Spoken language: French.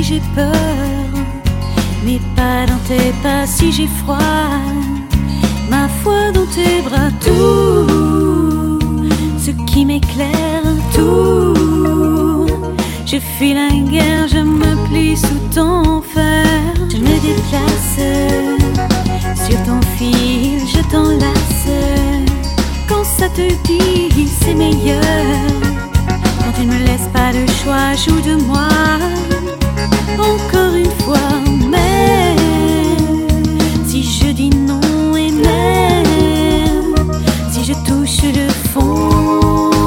j'ai peur, mais pas dans tes pas si j'ai froid. Ma foi dans tes bras, tout ce qui m'éclaire, tout. Je fuis la guerre, je me plie sous ton fer. Je me déplace sur ton fil, je t'enlace. Quand ça te dit c'est meilleur, quand tu ne me laisses pas de choix, joue de moi. Encore une fois, mais si je dis non et même si je touche le fond,